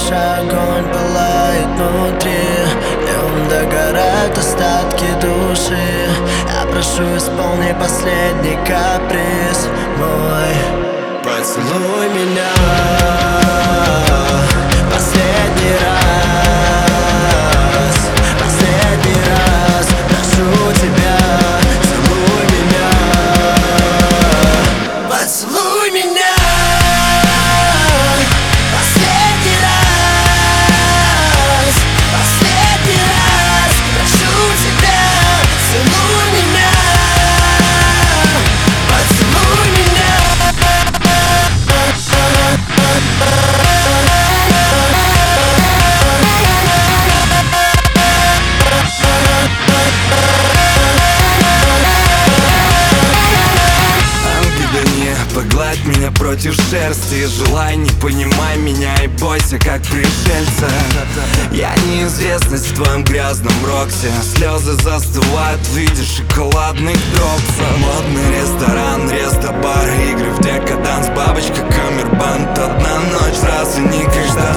наш огонь пылает внутри, днем догорают остатки души. Я прошу, исполни последний каприз мой. Поцелуй меня последний раз, последний раз. Прошу тебя, целуй меня, поцелуй меня. Последний раз, последний раз. Прошу тебя, целуй меня, поцелуй меня. Погладь меня против шерсти, желай, не понимай меня и бойся, как пришельца. Я неизвестность в твоем грязном роксе, слезы застывают в виде шоколадных дропсов. Модный ресторан, рестобар, игры в декаданс, бабочка, камербанд. Одна ночь, разве не каждая?